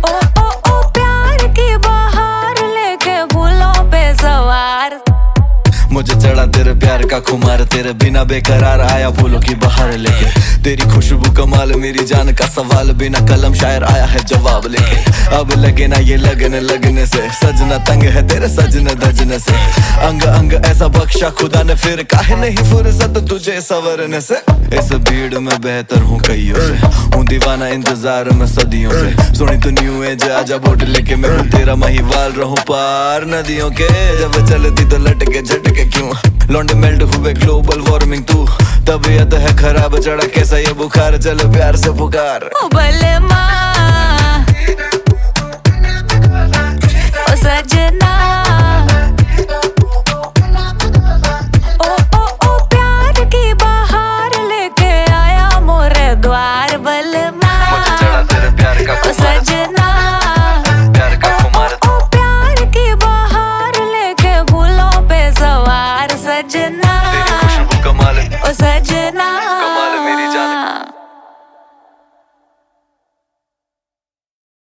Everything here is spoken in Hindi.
ओ ओ ओ प्यार की बहार लेके फूलों पे सवार। मुझे चढ़ा तेरे प्यार का खुमार, तेरे बिना बेकरार आया फूलों की बहार लेके। तेरी खुशबू कमाल, मेरी जान का सवाल, बिना कलम शायर आया है जवाब लेके। अब लगे ना ये लगने से, सजना तंग है तेरे सजने धजने से। अंग अंग ऐसा बख्शा खुदा ने, फिर काहे नहीं फुर्सत तुझे संवरने से। इस भीड़ में बेहतर हूँ कईयों से, हूँ दीवाना इंतजार में सदियों से। सुनी तो न्यू एज आजा बोट लेके, मैं हूँ तेरा महिवाल रहूं पार नदियों के। जब चलती तो लटके झटके क्यों, लौंडे मेल्ट हुए ग्लोबल वार्मिंग तू। तबीयत है खराब, चढ़ा कैसा ये बुखार, चल प्यार से पुकार। भले माँ ओ सजना, ओ ओ ओ प्यार की बहार लेके आया मोरे द्वार। भले माँ ओ सजना, प्यार का खुमार, ओ प्यार की बहार लेके फूलों पे सवार। सजना तेरी खुशबू कमाल, ओ सजना।